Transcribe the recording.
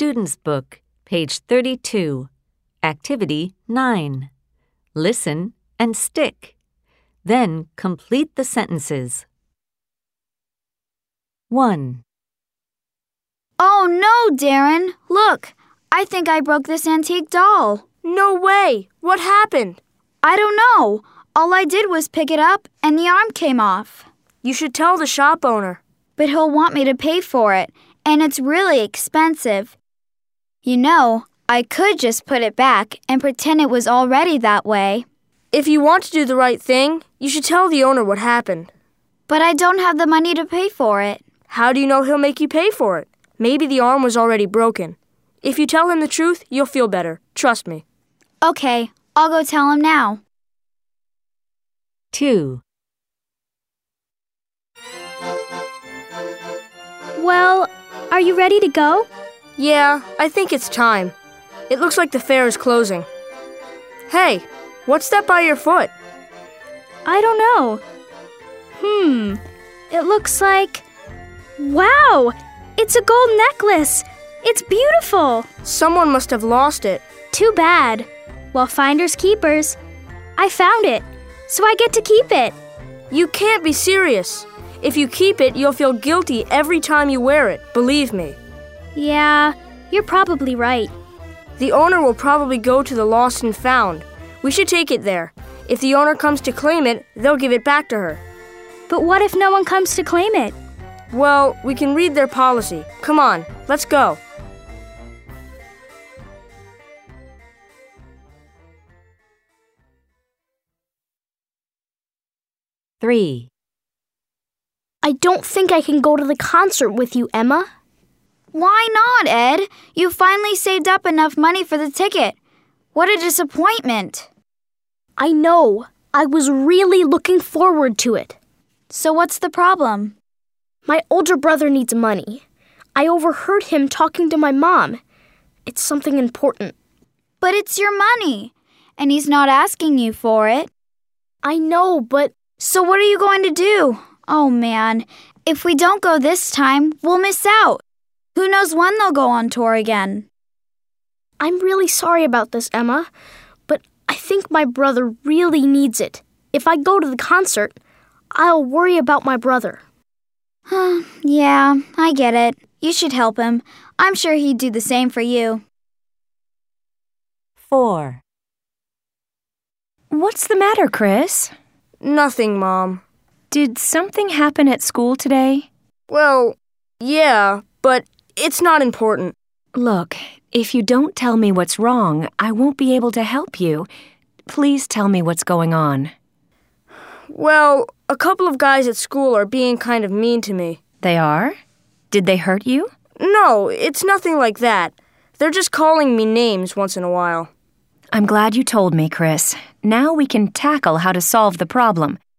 Student's Book, page 32, Activity 9. Listen and stick. Then complete the sentences. 1. Oh no, Darren! Look, I think I broke this antique doll. No way! What happened? I don't know. All I did was pick it up and the arm came off. You should tell the shop owner. But he'll want me to pay for it, and it's really expensive. You know, I could just put it back and pretend it was already that way. If you want to do the right thing, you should tell the owner what happened. But I don't have the money to pay for it. How do you know he'll make you pay for it? Maybe the arm was already broken. If you tell him the truth, you'll feel better. Trust me. Okay, I'll go tell him now. 2. Well, are you ready to go? Yeah, I think it's time. It looks like the fair is closing. Hey, what's that by your foot? I don't know. It looks like... Wow! It's a gold necklace! It's beautiful! Someone must have lost it. Too bad. Well, finders keepers. I found it, so I get to keep it. You can't be serious. If you keep it, you'll feel guilty every time you wear it, believe me. Yeah, you're probably right. The owner will probably go to the lost and found. We should take it there. If the owner comes to claim it, they'll give it back to her. But what if no one comes to claim it? Well, we can read their policy. Come on, let's go. Three. I don't think I can go to the concert with you, Emma. Why not, Ed? You finally saved up enough money for the ticket. What a disappointment. I know. I was really looking forward to it. So what's the problem? My older brother needs money. I overheard him talking to my mom. It's something important. But it's your money, and he's not asking you for it. I know, but... So what are you going to do? Oh, man. If we don't go this time, we'll miss out. Who knows when they'll go on tour again? I'm really sorry about this, Emma, but I think my brother really needs it. If I go to the concert, I'll worry about my brother. Yeah, I get it. You should help him. I'm sure he'd do the same for you. 4. What's the matter, Chris? Nothing, Mom. Did something happen at school today? Well, yeah, but it's not important. Look, if you don't tell me what's wrong, I won't be able to help you. Please tell me what's going on. Well, a couple of guys at school are being kind of mean to me. They are? Did they hurt you? No, it's nothing like that. They're just calling me names once in a while. I'm glad you told me, Chris. Now we can tackle how to solve the problem.